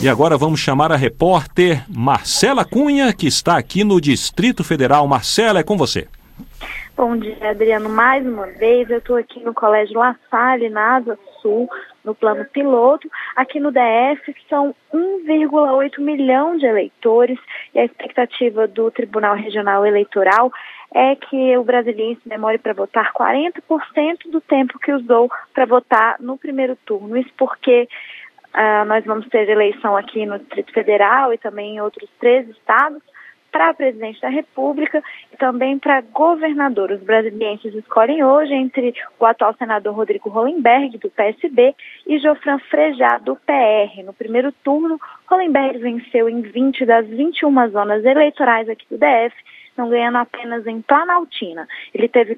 E agora vamos chamar a repórter Marcela Cunha, que está aqui no Distrito Federal. Marcela, é com você. Bom dia, Adriano. Mais uma vez, eu estou aqui no Colégio La Salle, na Asa Sul, no plano piloto. Aqui no DF são 1,8 milhão de eleitores e a expectativa do Tribunal Regional Eleitoral é que o brasileiro demore para votar 40% do tempo que usou para votar no primeiro turno. Isso porque nós vamos ter eleição aqui no Distrito Federal e também em outros 3 estados para presidente da República e também para governador. Os brasilienses escolhem hoje entre o atual senador Rodrigo Hollenberg, do PSB, e Jofran Frejá, do PR. No primeiro turno, Hollenberg venceu em 20 das 21 zonas eleitorais aqui do DF, não ganhando apenas em Planaltina. Ele teve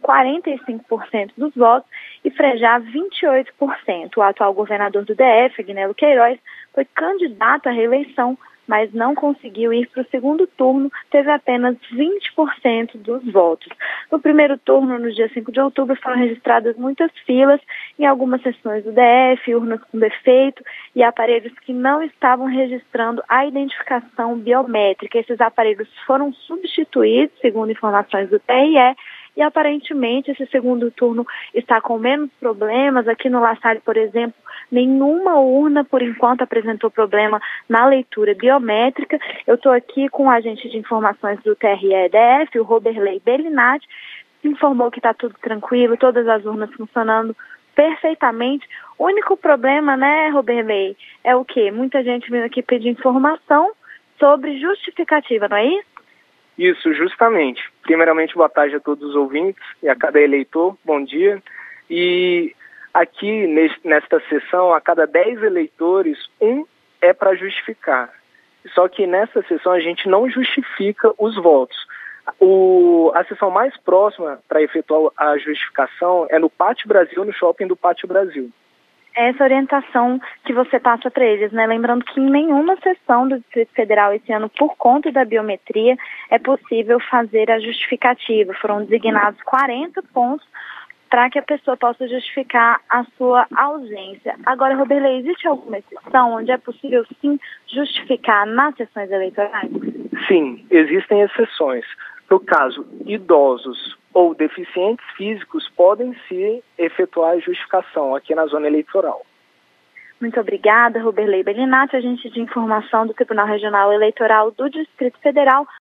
45% dos votos e Frejá 28%. O atual governador do DF, Agnello Queiroz, foi candidato à reeleição, mas não conseguiu ir para o segundo turno, teve apenas 20% dos votos. No primeiro turno, no dia 5 de outubro, foram registradas muitas filas em algumas seções do DF, urnas com defeito e aparelhos que não estavam registrando a identificação biométrica. Esses aparelhos foram substituídos, segundo informações do TRE, e aparentemente esse segundo turno está com menos problemas. Aqui no La Salle, por exemplo, nenhuma urna, por enquanto, apresentou problema na leitura biométrica. Eu estou aqui com o agente de informações do TRE-DF, o Roberley Bellinati, que informou que está tudo tranquilo, todas as urnas funcionando perfeitamente. O único problema, né, Roberley, é o quê? Muita gente vindo aqui pedir informação sobre justificativa, não é isso? Isso, justamente. Primeiramente, boa tarde a todos os ouvintes e a cada eleitor, bom dia. E aqui, nesta sessão, a cada 10 eleitores, um é para justificar. Só que nessa sessão a gente não justifica os votos. A sessão mais próxima para efetuar a justificação é no Pátio Brasil, no shopping do Pátio Brasil. Essa orientação que você passa para eles, né? Lembrando que em nenhuma sessão do Distrito Federal esse ano, por conta da biometria, é possível fazer a justificativa. Foram designados 40 pontos para que a pessoa possa justificar a sua ausência. Agora, Roberley, existe alguma exceção onde é possível, sim, justificar nas sessões eleitorais? Sim, existem exceções. No caso, idosos ou deficientes físicos podem se efetuar a justificação aqui na zona eleitoral. Muito obrigada, Roberley Bellinati, agente de informação do Tribunal Regional Eleitoral do Distrito Federal.